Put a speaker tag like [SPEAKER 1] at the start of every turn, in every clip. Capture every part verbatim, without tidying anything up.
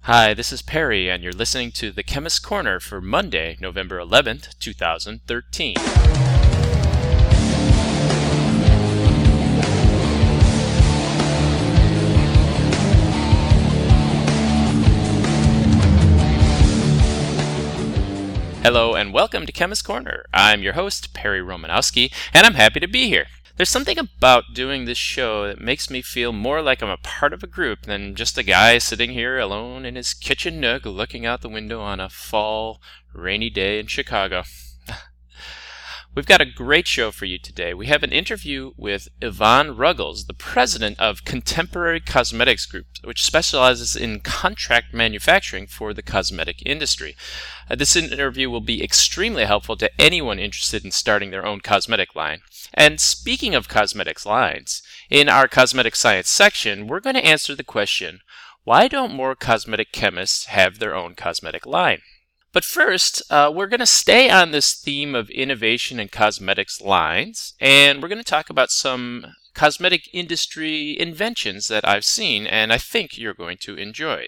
[SPEAKER 1] Hi, this is Perry, and you're listening to The Chemist's Corner for Monday, November eleventh, two thousand thirteen. Hello, and welcome to Chemist's Corner. I'm your host, Perry Romanowski, and I'm happy to be here. There's something about doing this show that makes me feel more like I'm a part of a group than just a guy sitting here alone in his kitchen nook looking out the window on a fall, rainy day in Chicago. We've got a great show for you today. We have an interview with Yvonne Ruggles, the president of Contemporary Cosmetics Group, which specializes in contract manufacturing for the cosmetic industry. Uh, this interview will be extremely helpful to anyone interested in starting their own cosmetic line. And speaking of cosmetics lines, in our cosmetic science section, we're going to answer the question, why don't more cosmetic chemists have their own cosmetic line? But first, uh, we're going to stay on this theme of innovation and cosmetics lines, and we're going to talk about some cosmetic industry inventions that I've seen and I think you're going to enjoy.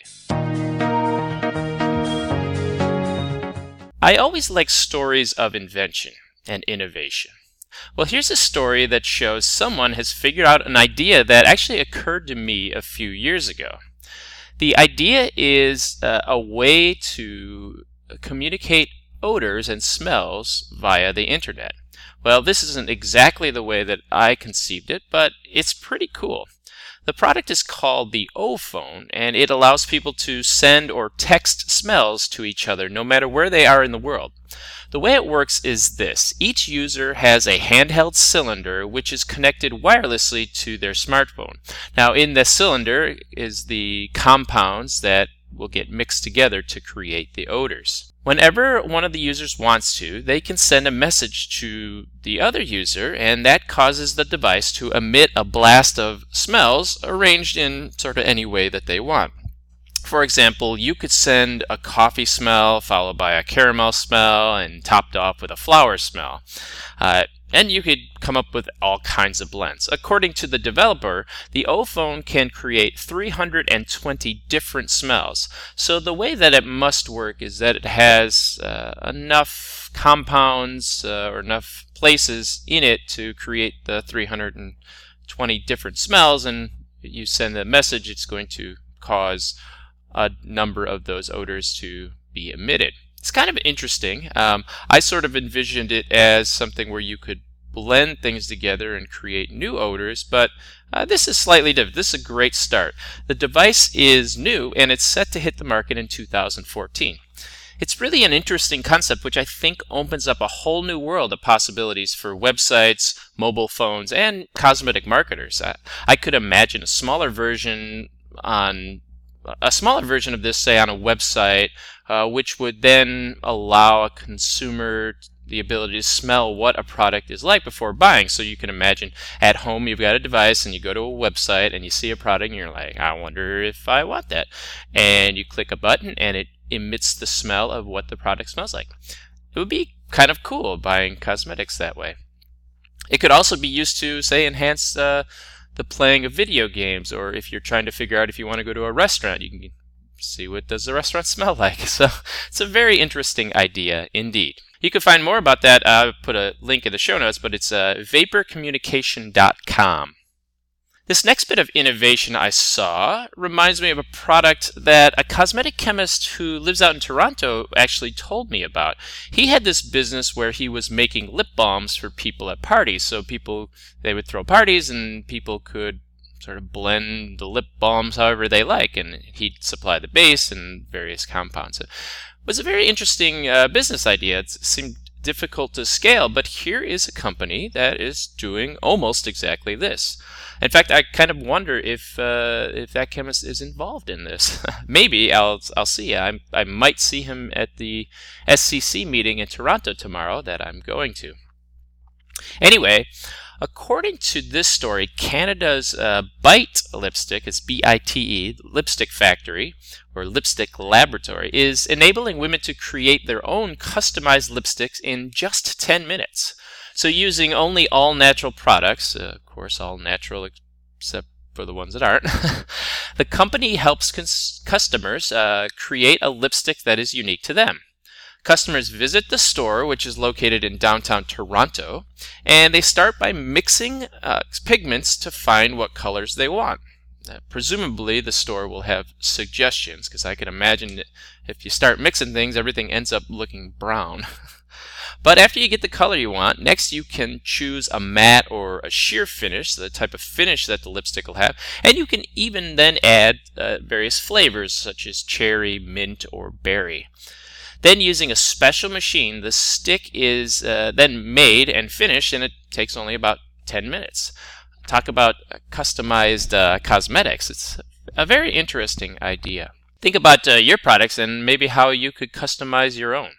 [SPEAKER 1] I always like stories of invention and innovation. Well, here's a story that shows someone has figured out an idea that actually occurred to me a few years ago. The idea is uh, a way to communicate odors and smells via the internet. Well, this isn't exactly the way that I conceived it, but it's pretty cool. The product is called the O-Phone, and it allows people to send or text smells to each other no matter where they are in the world. The way it works is this. Each user has a handheld cylinder which is connected wirelessly to their smartphone. Now, in the cylinder is the compounds that will get mixed together to create the odors. Whenever one of the users wants to, they can send a message to the other user, and that causes the device to emit a blast of smells arranged in sort of any way that they want. For example, you could send a coffee smell followed by a caramel smell and topped off with a flower smell. Uh, and you could come up with all kinds of blends. According to the developer, the O-Phone can create three hundred twenty different smells. So the way that it must work is that it has uh, enough compounds uh, or enough places in it to create the three hundred twenty different smells, and you send a message, it's going to cause a number of those odors to be emitted. It's kind of interesting. Um, I sort of envisioned it as something where you could blend things together and create new odors, but uh, this is slightly different. This is a great start. The device is new, and it's set to hit the market in two thousand fourteen. It's really an interesting concept, which I think opens up a whole new world of possibilities for websites, mobile phones, and cosmetic marketers. I, I could imagine a smaller version on a smaller version of this, say, on a website, uh, which would then allow a consumer the ability to smell what a product is like before buying. So you can imagine at home you've got a device and you go to a website and you see a product and you're like, I wonder if I want that. And you click a button and it emits the smell of what the product smells like. It would be kind of cool buying cosmetics that way. It could also be used to, say, enhance uh, the playing of video games, or if you're trying to figure out if you want to go to a restaurant, you can see what does the restaurant smell like. So it's a very interesting idea indeed. You can find more about that. I'll put a link in the show notes, but it's uh, vapor communication dot com. This next bit of innovation I saw reminds me of a product that a cosmetic chemist who lives out in Toronto actually told me about. He had this business where he was making lip balms for people at parties. So people, they would throw parties and people could sort of blend the lip balms however they like, and he'd supply the base and various compounds. It was a very interesting uh, business idea. It seemed difficult to scale, but here is a company that is doing almost exactly this. In fact, I kind of wonder if uh, if that chemist is involved in this. Maybe I'll I'll see. I I might see him at the S C C meeting in Toronto tomorrow that I'm going to. Anyway, according to this story, Canada's uh, Bite lipstick, it's B I T E, lipstick factory or lipstick laboratory, is enabling women to create their own customized lipsticks in just ten minutes. So using only all-natural products, uh, of course all natural except for the ones that aren't. The company helps cons- customers uh, create a lipstick that is unique to them. Customers visit the store, which is located in downtown Toronto, and they start by mixing uh, pigments to find what colors they want. Uh, presumably, the store will have suggestions, because I can imagine that if you start mixing things, everything ends up looking brown. But after you get the color you want, next you can choose a matte or a sheer finish, the type of finish that the lipstick will have, and you can even then add uh, various flavors such as cherry, mint, or berry. Then using a special machine, the stick is uh, then made and finished, and it takes only about ten minutes. Talk about customized uh, cosmetics. It's a very interesting idea. Think about uh, your products and maybe how you could customize your own.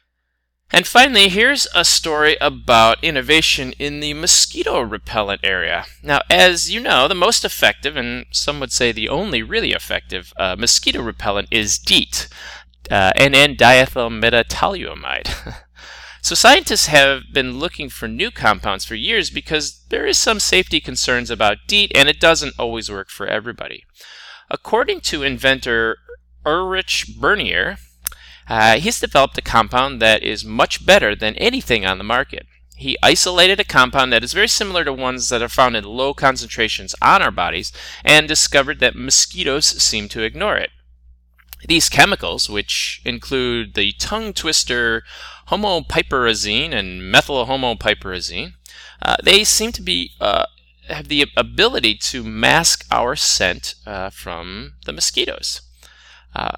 [SPEAKER 1] And finally, here's a story about innovation in the mosquito repellent area. Now, as you know, the most effective, and some would say the only really effective, uh, mosquito repellent is DEET, uh, N N diethyl metatoluamide. So scientists have been looking for new compounds for years because there is some safety concerns about DEET, and it doesn't always work for everybody. According to inventor Ulrich Bernier, Uh, he's developed a compound that is much better than anything on the market. He isolated a compound that is very similar to ones that are found in low concentrations on our bodies and discovered that mosquitoes seem to ignore it. These chemicals, which include the tongue twister homopiperazine and methylhomopiperazine, uh, they seem to be uh, have the ability to mask our scent uh, from the mosquitoes. Uh,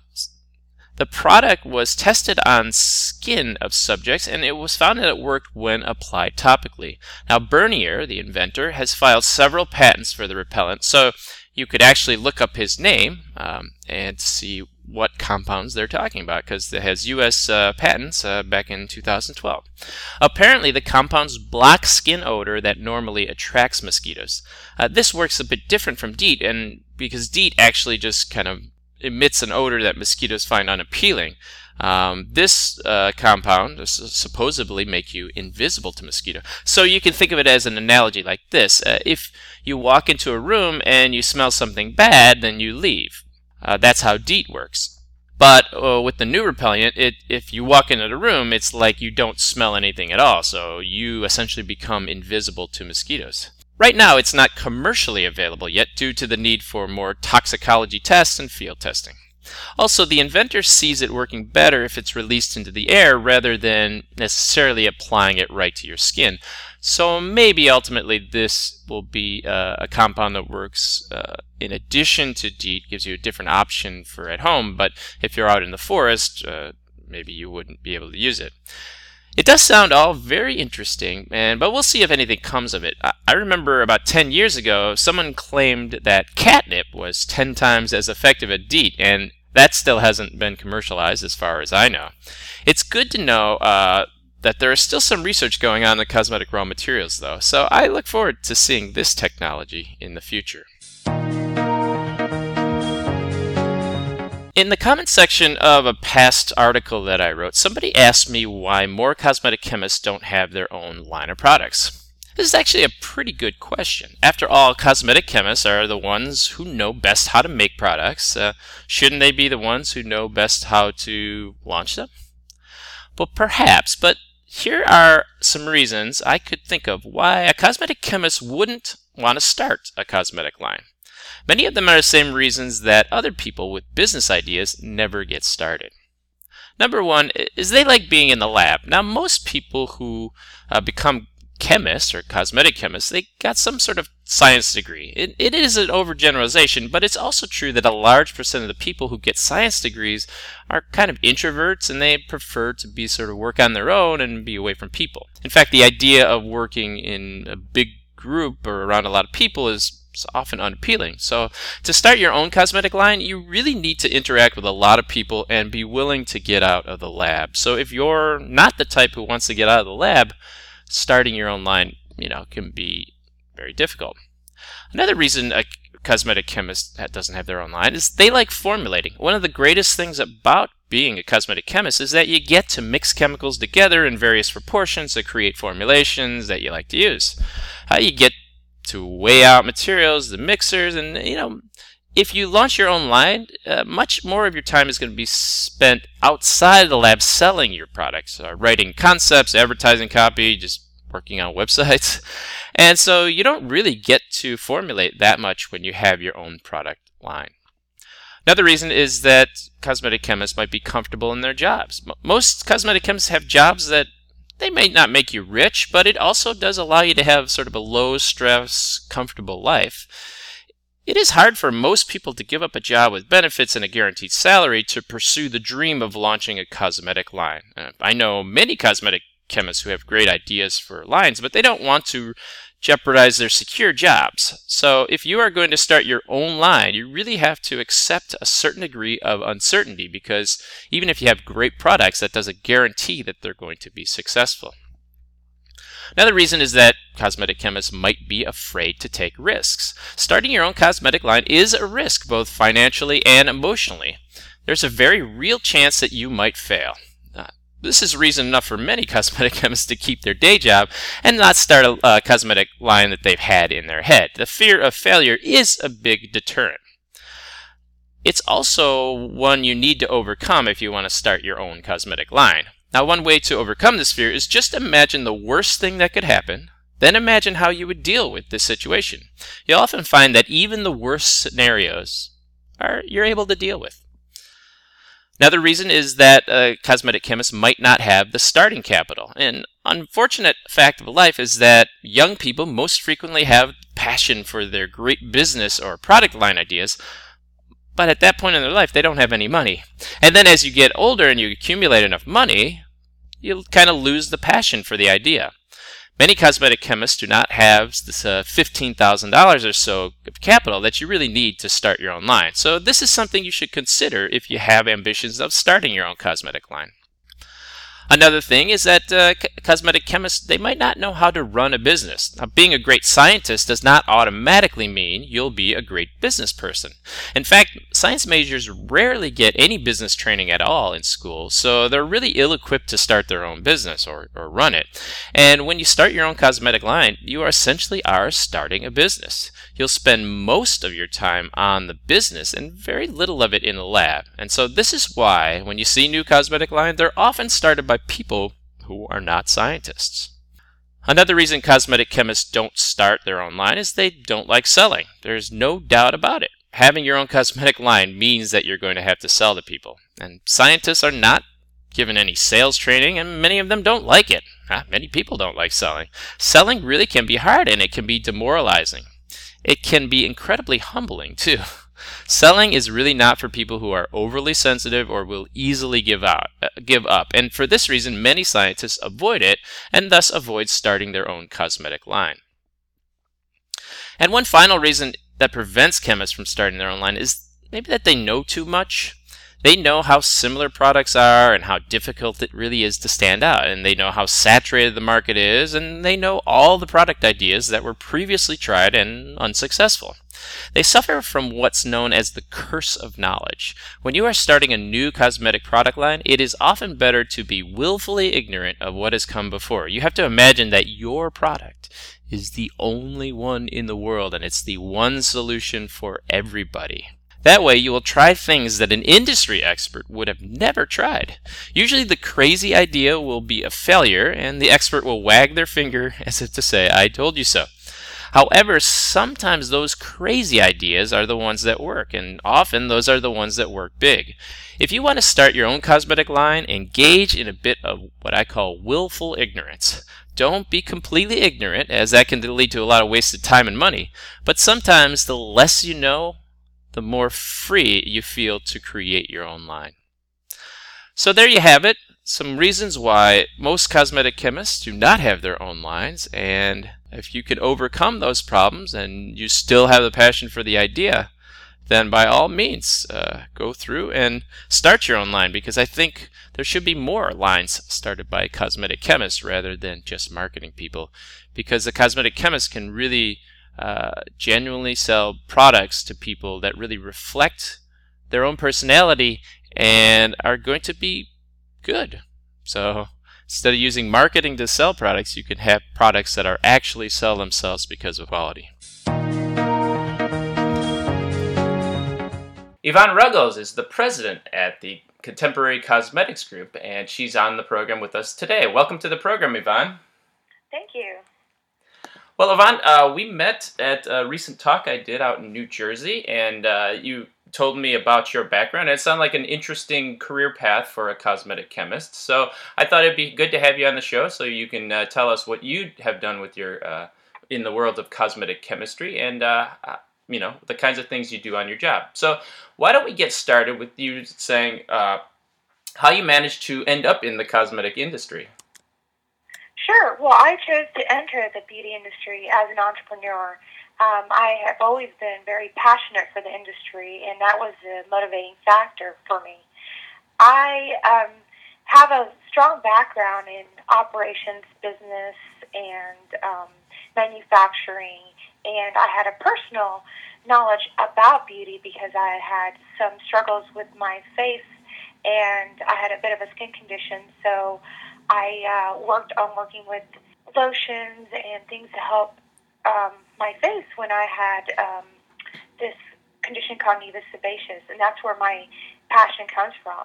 [SPEAKER 1] The product was tested on skin of subjects, and it was found that it worked when applied topically. Now, Bernier, the inventor, has filed several patents for the repellent, so you could actually look up his name um, and see what compounds they're talking about, because it has U S uh, patents uh, back in two thousand twelve. Apparently, the compounds block skin odor that normally attracts mosquitoes. Uh, this works a bit different from DEET, and because DEET actually just kind of emits an odor that mosquitoes find unappealing. Um, this uh, compound is supposedly make you invisible to mosquito. So you can think of it as an analogy like this. Uh, if you walk into a room and you smell something bad, then you leave. Uh, that's how DEET works. But uh, with the new repellent, it, if you walk into the room, it's like you don't smell anything at all. So you essentially become invisible to mosquitoes. Right now, it's not commercially available yet due to the need for more toxicology tests and field testing. Also, the inventor sees it working better if it's released into the air rather than necessarily applying it right to your skin. So maybe ultimately this will be uh, a compound that works uh, in addition to DEET, gives you a different option for at home, but if you're out in the forest, uh, maybe you wouldn't be able to use it. It does sound all very interesting, and but we'll see if anything comes of it. I, I remember about ten years ago, someone claimed that catnip was ten times as effective as DEET, and that still hasn't been commercialized as far as I know. It's good to know uh, that there is still some research going on in the cosmetic raw materials, though, so I look forward to seeing this technology in the future. In the comment section of a past article that I wrote, somebody asked me why more cosmetic chemists don't have their own line of products. This is actually a pretty good question. After all, cosmetic chemists are the ones who know best how to make products. Uh, shouldn't they be the ones who know best how to launch them? Well, perhaps, but here are some reasons I could think of why a cosmetic chemist wouldn't want to start a cosmetic line. Many of them are the same reasons that other people with business ideas never get started. Number one is they like being in the lab. Now, most people who uh, become chemists or cosmetic chemists, they got some sort of science degree. It, it is an overgeneralization, but it's also true that a large percent of the people who get science degrees are kind of introverts, and they prefer to be sort of work on their own and be away from people. In fact, the idea of working in a big group or around a lot of people is often unappealing. So to start your own cosmetic line, you really need to interact with a lot of people and be willing to get out of the lab. So if you're not the type who wants to get out of the lab, starting your own line, you know, can be very difficult. Another reason a cosmetic chemist doesn't have their own line is they like formulating. One of the greatest things about being a cosmetic chemist is that you get to mix chemicals together in various proportions to create formulations that you like to use. Uh, you get to weigh out materials, the mixers, and you know, if you launch your own line, uh, much more of your time is going to be spent outside of the lab selling your products, uh, writing concepts, advertising copy, just working on websites. And so you don't really get to formulate that much when you have your own product line. Another reason is that cosmetic chemists might be comfortable in their jobs. Most cosmetic chemists have jobs that they may not make you rich, but it also does allow you to have sort of a low-stress, comfortable life. It is hard for most people to give up a job with benefits and a guaranteed salary to pursue the dream of launching a cosmetic line. Uh, I know many cosmetic chemists who have great ideas for lines, but they don't want to jeopardize their secure jobs. So if you are going to start your own line, you really have to accept a certain degree of uncertainty, because even if you have great products, that doesn't guarantee that they're going to be successful. Another reason is that cosmetic chemists might be afraid to take risks. Starting your own cosmetic line is a risk, both financially and emotionally. There's a very real chance that you might fail. Uh, this is reason enough for many cosmetic chemists to keep their day job and not start a uh, cosmetic line that they've had in their head. The fear of failure is a big deterrent. It's also one you need to overcome if you want to start your own cosmetic line. Now, one way to overcome this fear is just imagine the worst thing that could happen, then imagine how you would deal with this situation. You'll often find that even the worst scenarios are you're able to deal with. Another reason is that a cosmetic chemist might not have the starting capital. An unfortunate fact of life is that young people most frequently have passion for their great business or product line ideas, but at that point in their life, they don't have any money. And then as you get older and you accumulate enough money, you'll kind of lose the passion for the idea. Many cosmetic chemists do not have this uh, fifteen thousand dollars or so of capital that you really need to start your own line. So this is something you should consider if you have ambitions of starting your own cosmetic line. Another thing is that uh, cosmetic chemists, they might not know how to run a business. Now, being a great scientist does not automatically mean you'll be a great business person. In fact, science majors rarely get any business training at all in school, so they're really ill-equipped to start their own business or, or run it. And when you start your own cosmetic line, you are essentially are starting a business. You'll spend most of your time on the business and very little of it in the lab. And so this is why when you see new cosmetic lines, they're often started by people who are not scientists. Another reason cosmetic chemists don't start their own line is they don't like selling. There's no doubt about it. Having your own cosmetic line means that you're going to have to sell to people. And scientists are not given any sales training, and many of them don't like it. Ah, many people don't like selling. Selling really can be hard, and it can be demoralizing. It can be incredibly humbling, too. Selling is really not for people who are overly sensitive or will easily give out, uh, give up. And for this reason, many scientists avoid it and thus avoid starting their own cosmetic line. And one final reason that prevents chemists from starting their own line is maybe that they know too much. They know how similar products are and how difficult it really is to stand out, and they know how saturated the market is, and they know all the product ideas that were previously tried and unsuccessful. They suffer from what's known as the curse of knowledge. When you are starting a new cosmetic product line, it is often better to be willfully ignorant of what has come before. You have to imagine that your product is the only one in the world, and it's the one solution for everybody. That way, you will try things that an industry expert would have never tried. Usually, the crazy idea will be a failure, and the expert will wag their finger as if to say, "I told you so." However, sometimes those crazy ideas are the ones that work, and often those are the ones that work big. If you want to start your own cosmetic line, engage in a bit of what I call willful ignorance. Don't be completely ignorant, as that can lead to a lot of wasted time and money, but sometimes the less you know, the more free you feel to create your own line. So there you have it, some reasons why most cosmetic chemists do not have their own lines, and if you can overcome those problems and you still have the passion for the idea, then by all means uh, go through and start your own line, because I think there should be more lines started by cosmetic chemists rather than just marketing people, because the cosmetic chemist can really Uh, genuinely sell products to people that really reflect their own personality and are going to be good. So Instead of using marketing to sell products, you can have products that are actually sell themselves because of quality. Yvonne Ruggles is the president at the Contemporary Cosmetics Group, and she's on the program with us today. Welcome to the program, Yvonne.
[SPEAKER 2] Thank you.
[SPEAKER 1] Well, Yvonne, uh, we met at a recent talk I did out in New Jersey, and uh, you told me about your background. It sounded like an interesting career path for a cosmetic chemist. So I thought it'd be good to have you on the show so you can uh, tell us what you have done with your uh, in the world of cosmetic chemistry and uh, you know the kinds of things you do on your job. So why don't we get started with you saying uh, how you managed to end up in the cosmetic industry?
[SPEAKER 2] Sure. Well, I chose to enter the beauty industry as an entrepreneur. Um, I have always been very passionate for the industry, and that was the motivating factor for me. I um, have a strong background in operations, business, and um, manufacturing, and I had a personal knowledge about beauty because I had some struggles with my face, and I had a bit of a skin condition, so I uh, worked on working with lotions and things to help um, my face when I had um, this condition called nevus sebaceous, and that's where my passion comes from.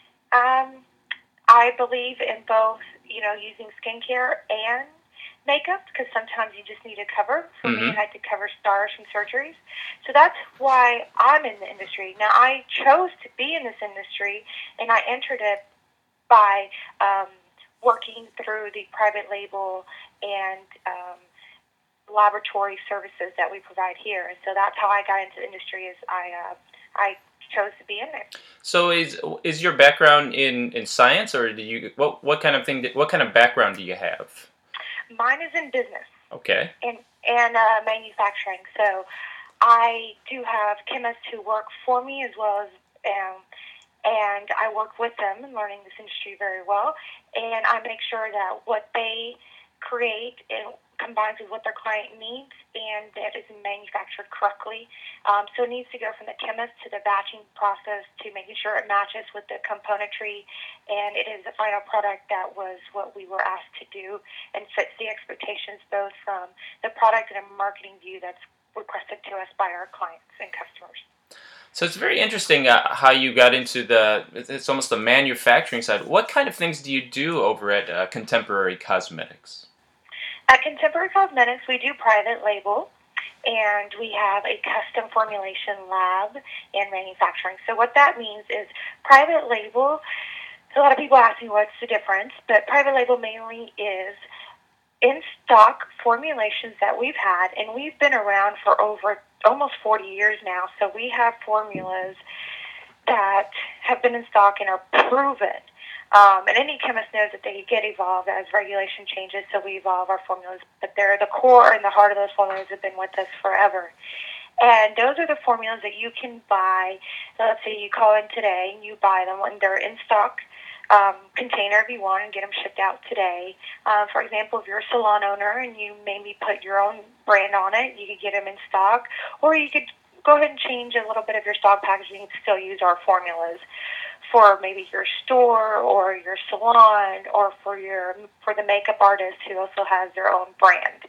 [SPEAKER 2] Um, I believe in both, you know, using skincare and makeup because sometimes you just need a cover. For mm-hmm. me, I had to cover scars from surgeries. So that's why I'm in the industry. Now, I chose to be in this industry, and I entered it by um, working through the private label and um, laboratory services that we provide here. And so that's how I got into the industry, is I uh, I chose to be in there.
[SPEAKER 1] So is is your background in, in science, or do you what what kind of thing what kind of background do you have?
[SPEAKER 2] Mine is in business.
[SPEAKER 1] Okay.
[SPEAKER 2] And and uh, manufacturing. So I do have chemists who work for me as well as um, and I work with them in learning this industry very well, and I make sure that what they create it combines with what their client needs, and that is manufactured correctly. Um, so it needs to go from the chemist to the batching process to making sure it matches with the componentry, and it is the final product that was what we were asked to do and fits the expectations both from the product and a marketing view that's requested to us by our clients and customers.
[SPEAKER 1] So it's very interesting uh, how you got into the, it's almost the manufacturing side. What kind of things do you do over at uh, Contemporary Cosmetics?
[SPEAKER 2] At Contemporary Cosmetics, we do private label, and we have a custom formulation lab and manufacturing. So what that means is private label, a lot of people ask me what's the difference, but private label mainly is in-stock formulations that we've had, and we've been around for over almost forty years now, so we have formulas that have been in stock and are proven. Um, and any chemist knows that they get evolved as regulation changes, so we evolve our formulas, but they're the core and the heart of those formulas have been with us forever. And those are the formulas that you can buy. So let's say you call in today and you buy them when they're in stock. Um, container if you want and get them shipped out today. Uh, for example, if you're a salon owner and you maybe put your own brand on it, you could get them in stock, or you could go ahead and change a little bit of your stock packaging and still use our formulas for maybe your store or your salon, or for your for the makeup artist who also has their own brand.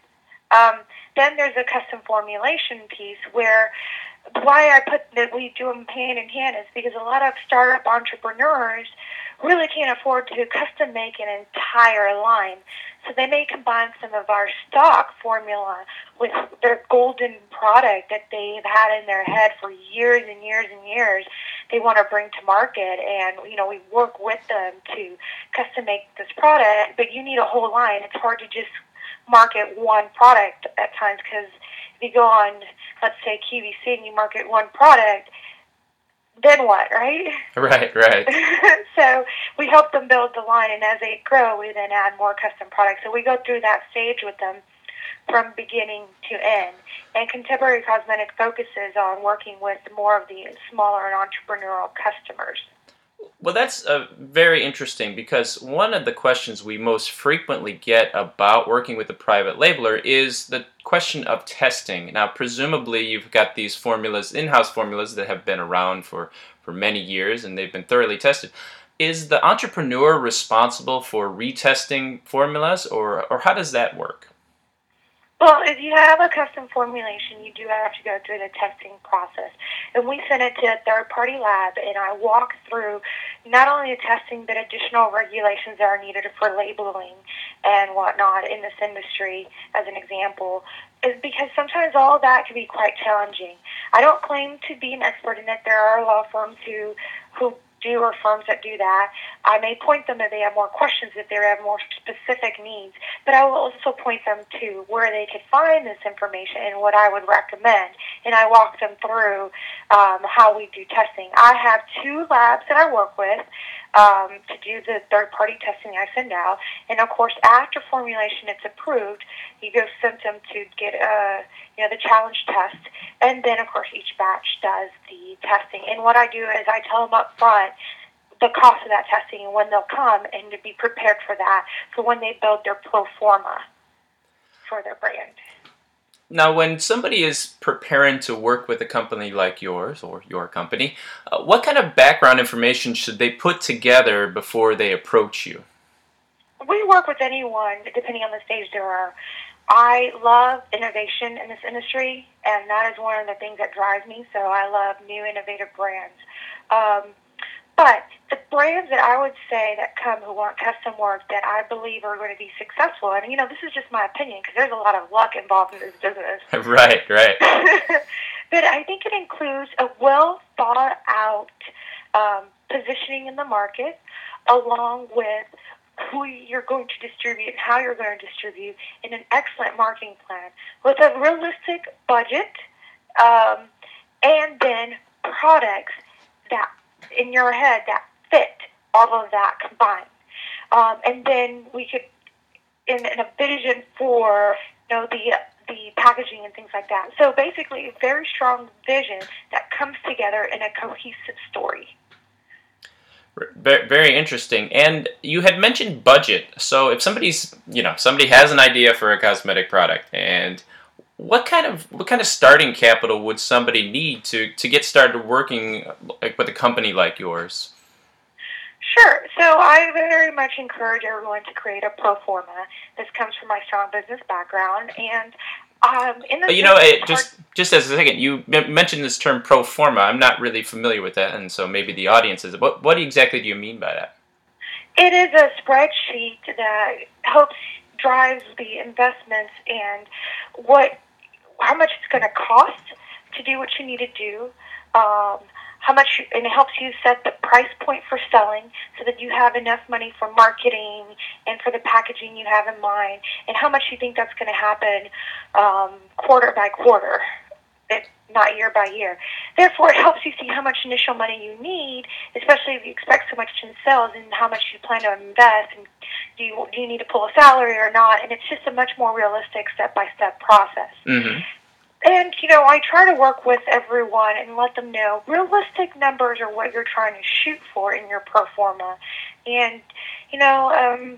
[SPEAKER 2] Um, then there's a custom formulation piece where why I put that we do them hand in hand is because a lot of startup entrepreneurs really can't afford to custom make an entire line. So they may combine some of our stock formula with their golden product that they've had in their head for years and years and years they want to bring to market. And, you know, we work with them to custom make this product, but you need a whole line. It's hard to just market one product at times because if you go on, let's say, Q V C and you market one product, then what, right?
[SPEAKER 1] Right, right.
[SPEAKER 2] So we help them build the line, and as they grow, we then add more custom products. So we go through that stage with them from beginning to end. And Contemporary Cosmetic focuses on working with more of the smaller and entrepreneurial customers.
[SPEAKER 1] Well, that's uh, very interesting, because one of the questions we most frequently get about working with a private labeler is the question of testing. Now, presumably you've got these formulas, in-house formulas that have been around for, for many years and they've been thoroughly tested. is the entrepreneur responsible for retesting formulas, or, or how does that work?
[SPEAKER 2] Well, if you have a custom formulation, you do have to go through the testing process. And we send it to a third-party lab, and I walk through not only the testing, but additional regulations that are needed for labeling and whatnot in this industry, as an example, is because sometimes all of that can be quite challenging. I don't claim to be an expert in it. There are law firms who who do, or firms that do that. I may point them if they have more questions, if they have more specific needs, but I will also point them to where they could find this information and what I would recommend, and I walk them through um, how we do testing. I have two labs that I work with um, to do the third-party testing I send out, and of course, after formulation it's approved, you go send them to get a, you know, the challenge test, and then of course each batch does the testing. And what I do is I tell them up front the cost of that testing and when they'll come, and to be prepared for that for when they build their pro forma for their brand.
[SPEAKER 1] Now, when somebody is preparing to work with a company like yours, or your company, uh, what kind of background information should they put together before they approach you?
[SPEAKER 2] We work with anyone, depending on the stage they are. I love innovation in this industry, and that is one of the things that drives me, so I love new innovative brands. Um, but the brands that I would say that come who want custom work that I believe are going to be successful, and you know, this is just my opinion because there's a lot of luck involved in this business.
[SPEAKER 1] Right, right.
[SPEAKER 2] But I think it includes a well thought out um, positioning in the market, along with who you're going to distribute and how you're going to distribute, and an excellent marketing plan with a realistic budget, um, and then products that in your head that fit all of that combined. Um, and then we could, in, in a vision for, you know, the the packaging and things like that. So basically, a very strong vision that comes together in a cohesive story.
[SPEAKER 1] Very interesting. And you had mentioned budget. So if somebody's, you know, somebody has an idea for a cosmetic product, and what kind of what kind of starting capital would somebody need to, to get started working like with a company like yours?
[SPEAKER 2] Sure. So I very much encourage everyone to create a pro forma. This comes from my strong business background, and um, in the
[SPEAKER 1] you know, it, just just as a second, you mentioned this term pro forma. I'm not really familiar with that, and so maybe the audience is. What what exactly do you mean by that?
[SPEAKER 2] It is a spreadsheet that helps drives the investments and what how much it's going to cost to do what you need to do. Um, how much, and it helps you set the price point for selling so that you have enough money for marketing and for the packaging you have in mind, and how much you think that's going to happen um, quarter by quarter, if not year by year. Therefore, it helps you see how much initial money you need, especially if you expect so much in sales, and how much you plan to invest, and do you, do you need to pull a salary or not, and it's just a much more realistic step-by-step process.
[SPEAKER 1] Mm-hmm.
[SPEAKER 2] And, you know, I try to work with everyone and let them know realistic numbers are what you're trying to shoot for in your pro forma. And, you know, um,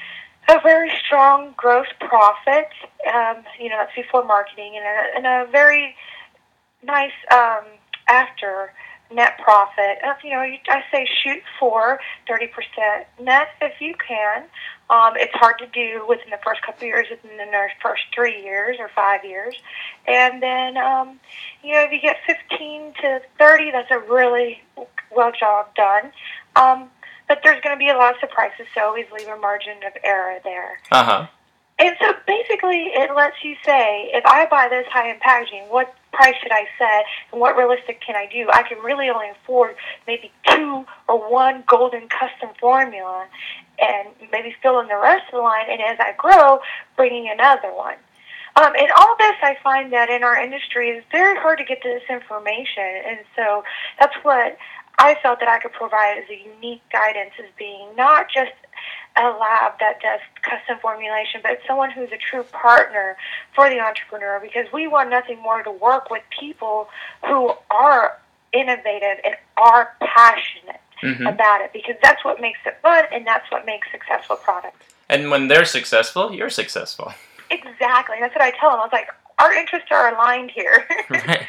[SPEAKER 2] a very strong gross profit, um, you know, that's before marketing, and a, and a very nice um, after net profit. Uh, you know, I say shoot for thirty percent net if you can. Um, it's hard to do within the first couple of years, within the first three years or five years. And then, um, you know, if you get fifteen to thirty, that's a really well job done. Um, but there's going to be a lot of surprises, so always leave a margin of error there.
[SPEAKER 1] Uh-huh.
[SPEAKER 2] And so basically it lets you say, if I buy this high-end packaging, what price should I set and what realistic can I do? I can really only afford maybe two or one golden custom formula and maybe fill in the rest of the line, and as I grow, bringing another one. Um, and all this, I find that in our industry, is very hard to get to this information, and so that's what I felt that I could provide as a unique guidance, as being not just a lab that does custom formulation, but someone who's a true partner for the entrepreneur, because we want nothing more to work with people who are innovative and are passionate mm-hmm. about it, because that's what makes it fun and that's what makes successful products.
[SPEAKER 1] And when they're successful, you're successful.
[SPEAKER 2] Exactly. That's what I tell them. I was like, our interests are aligned here.
[SPEAKER 1] Right.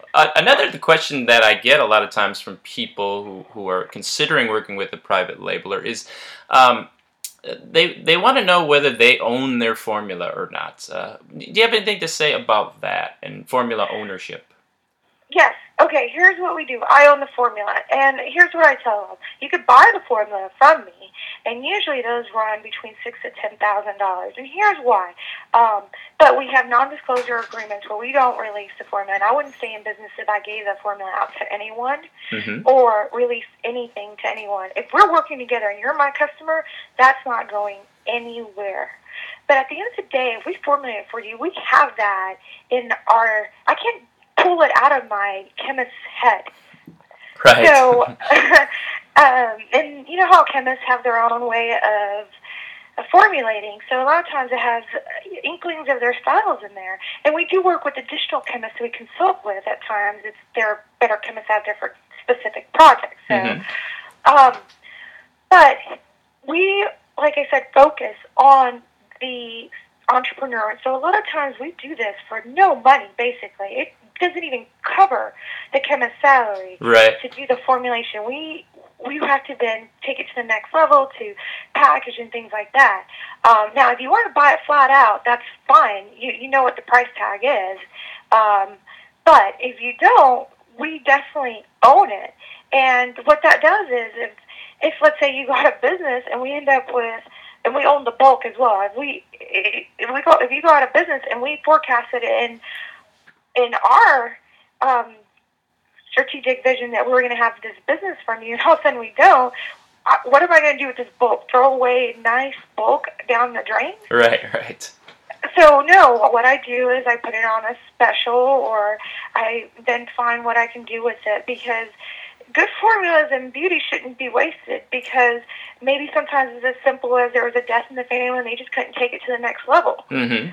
[SPEAKER 1] Uh, another question that I get a lot of times from people who, who are considering working with a private labeler is um, they they want to know whether they own their formula or not. Uh, do you have anything to say about that and formula ownership?
[SPEAKER 2] Yes. Okay, here's what we do. I own the formula, and here's what I tell them. You could buy the formula from me, and usually those run between six to ten thousand dollars. And here's why. Um, but we have non-disclosure agreements where we don't release the formula, and I wouldn't stay in business if I gave the formula out to anyone
[SPEAKER 1] Mm-hmm.
[SPEAKER 2] or release anything to anyone. If we're working together and you're my customer, that's not going anywhere. But at the end of the day, if we formulate it for you, we have that in our. I can't pull it out of my chemist's head.
[SPEAKER 1] Right.
[SPEAKER 2] So, um, and you know how chemists have their own way of, of formulating. So a lot of times it has inklings of their styles in there. And we do work with additional chemists we consult with at times. It's they're better chemists have different specific projects. So,
[SPEAKER 1] Mm-hmm.
[SPEAKER 2] um, but we, like I said, focus on the entrepreneur. So a lot of times we do this for no money, basically. It doesn't even cover the chemist's salary
[SPEAKER 1] Right.
[SPEAKER 2] to do the formulation. We we have to then take it to the next level to package and things like that. Um, now, if you want to buy it flat out, that's fine. You you know what the price tag is. Um, but if you don't, we definitely own it. And what that does is, if if let's say you got a business and we end up with and we own the bulk as well. If we if we go if you go out of business and we forecasted it in in our um, strategic vision that we're going to have this business from you, and all of a sudden we don't, I- what am I going to do with this bulk? Throw away nice bulk down the drain?
[SPEAKER 1] Right. Right.
[SPEAKER 2] So no, what I do is I put it on a special, or I then find what I can do with it, because good formulas and beauty shouldn't be wasted, because maybe sometimes it's as simple as there was a death in the family and they just couldn't take it to the next level.
[SPEAKER 1] Mm-hmm.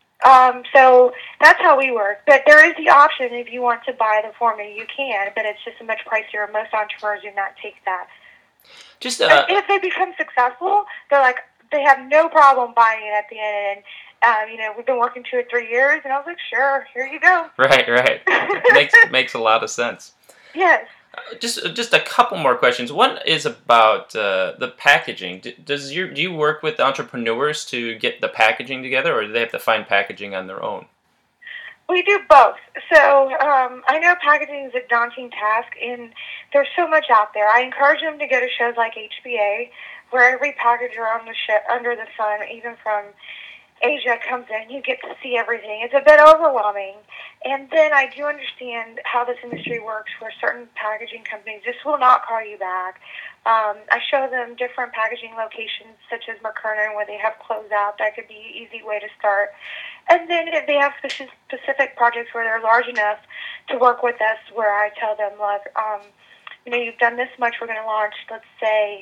[SPEAKER 2] Um, so that's how we work. But there is the option, if you want to buy the formula, you can, but it's just much pricier. Most entrepreneurs do not take that.
[SPEAKER 1] Just uh,
[SPEAKER 2] And if they become successful, they're like, they have no problem buying it at the end. And, um, you know, we've been working two or three years, and I was like, sure, here you go.
[SPEAKER 1] right. Right. makes makes a lot of sense.
[SPEAKER 2] Yes.
[SPEAKER 1] Just just a couple more questions. One is about uh, the packaging. D- Does your do you work with entrepreneurs to get the packaging together, or do they have to find packaging on their own?
[SPEAKER 2] We do both. So um, I know packaging is a daunting task, and there's so much out there. I encourage them to go to shows like H B A, where every packager on the sh- under the sun, even from Asia, comes in. You get to see everything. It's a bit overwhelming. And then I do understand how this industry works, where certain packaging companies just will not call you back. Um, I show them different packaging locations, such as McKernan, where they have closeout. That could be an easy way to start. And then if they have speci- specific projects where they're large enough to work with us, where I tell them, look, um, you know, you've done this much, we're going to launch, let's say,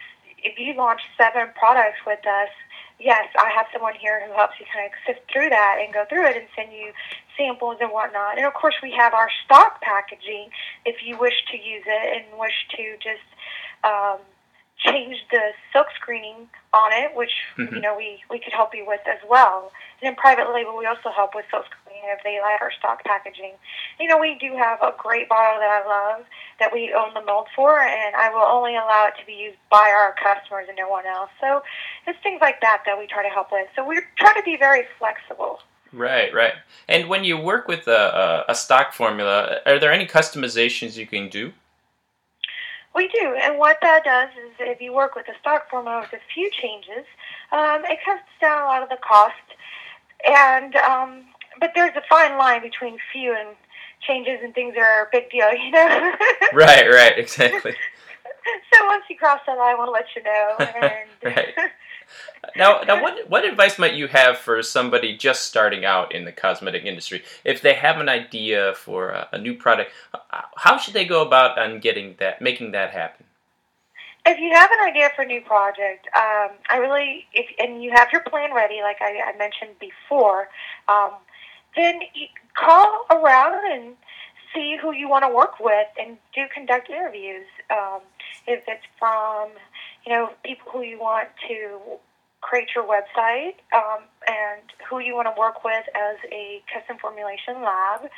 [SPEAKER 2] if you launch seven products with us, yes, I have someone here who helps you kind of sift through that and go through it and send you samples and whatnot. And, of course, we have our stock packaging if you wish to use it and wish to just um, change the silk screening on it, which,
[SPEAKER 1] Mm-hmm.
[SPEAKER 2] you know, we, we could help you with as well. And in private label, we also help with silk screening if they like our stock packaging. You know, we do have a great bottle that I love that we own the mold for, and I will only allow it to be used by our customers and no one else. So it's things like that that we try to help with. So we try to be very flexible.
[SPEAKER 1] Right, right. And when you work with a, a, a stock formula, are there any customizations you can do?
[SPEAKER 2] We do, and what that does is if you work with a stock formula with a few changes, um, it cuts down a lot of the cost. And um, but there's a fine line between few and changes and things that are a big deal, you know.
[SPEAKER 1] Right, right, exactly.
[SPEAKER 2] So once you cross that line, we'll let you know. And
[SPEAKER 1] Right. Now, now, what what advice might you have for somebody just starting out in the cosmetic industry? If they have an idea for a, a new product, uh, how should they go about on getting that, making that happen?
[SPEAKER 2] If you have an idea for a new project, um, I really, if and you have your plan ready, like I, I mentioned before, um, then you call around and see who you want to work with and do conduct interviews. Um, if it's from, you know, people who you want to create your website um, and who you want to work with as a custom formulation lab.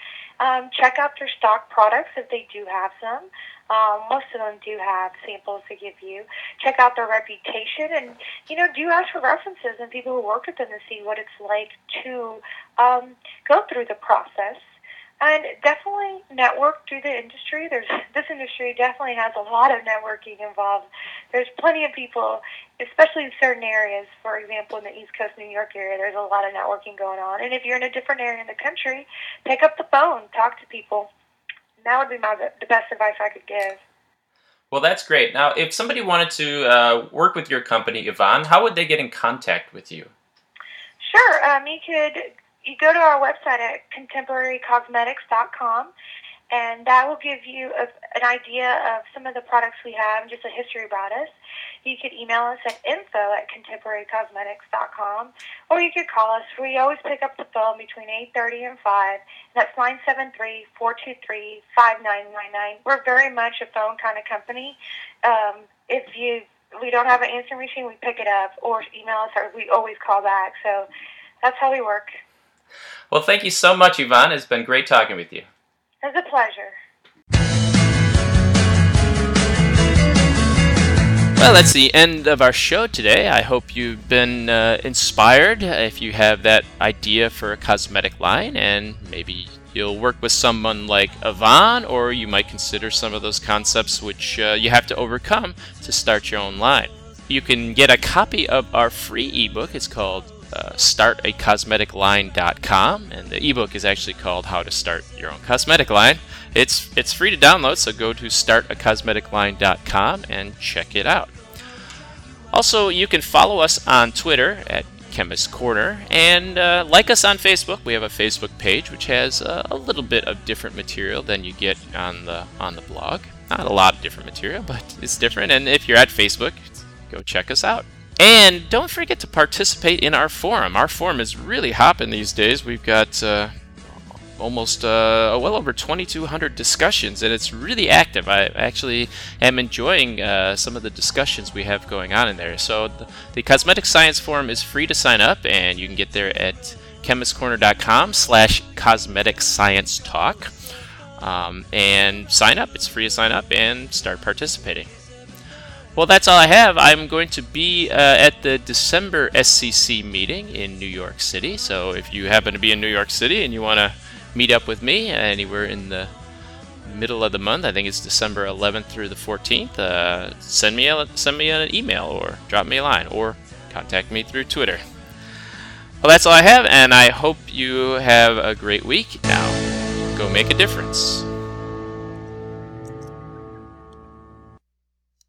[SPEAKER 2] Um, check out their stock products if they do have some. Um, most of them do have samples to give you. Check out their reputation, and you know, do ask for references and people who work with them to see what it's like to um, go through the process. And definitely network through the industry. There's this industry definitely has a lot of networking involved. There's plenty of people, especially in certain areas. For example, in the East Coast, New York area, there's a lot of networking going on. And if you're in a different area in the country, pick up the phone, talk to people. And that would be my the best advice I could give.
[SPEAKER 1] Well, that's great. Now, if somebody wanted to uh, work with your company, Yvonne, how would they get in contact with you?
[SPEAKER 2] Sure. Um, you could you go to our website at contemporary cosmetics dot com, and that will give you a, an idea of some of the products we have and just a history about us. You could email us at info at contemporary cosmetics dot com, or you could call us. We always pick up the phone between eight thirty and five, and that's nine seven three, four two three, five nine nine nine. We're very much a phone kind of company. Um, if you we don't have an answering machine, we pick it up, or email us, or we always call back. So that's how we work.
[SPEAKER 1] Well, thank you so much, Yvonne. It's been great talking with you.
[SPEAKER 2] It's a pleasure.
[SPEAKER 1] Well, that's the end of our show today. I hope you've been uh, inspired if you have that idea for a cosmetic line, and maybe you'll work with someone like Yvonne, or you might consider some of those concepts which uh, you have to overcome to start your own line. You can get a copy of our free ebook. It's called uh, start a cosmetic line dot com, and the ebook is actually called How to Start Your Own Cosmetic Line. It's it's free to download, so go to start a cosmetic line dot com and check it out. Also, you can follow us on Twitter at Chemist Corner, and uh, like us on Facebook. We have a Facebook page which has uh, a little bit of different material than you get on the on the blog. Not a lot of different material, but it's different. And if you're at Facebook, go check us out. And don't forget to participate in our forum. Our forum is really hopping these days. We've got uh, almost uh, well over twenty-two hundred discussions, and it's really active. I actually am enjoying uh, some of the discussions we have going on in there. So the, the Cosmetic Science Forum is free to sign up, and you can get there at chemist corner dot com slash cosmetic science talk um, and sign up. It's free to sign up and start participating. Well, that's all I have. I'm going to be uh, at the December S C C meeting in New York City. So if you happen to be in New York City and you want to meet up with me anywhere in the middle of the month, I think it's December eleventh through the fourteenth, uh, send me a, send me an email or drop me a line or contact me through Twitter. Well, that's all I have, and I hope you have a great week. Now, go make a difference.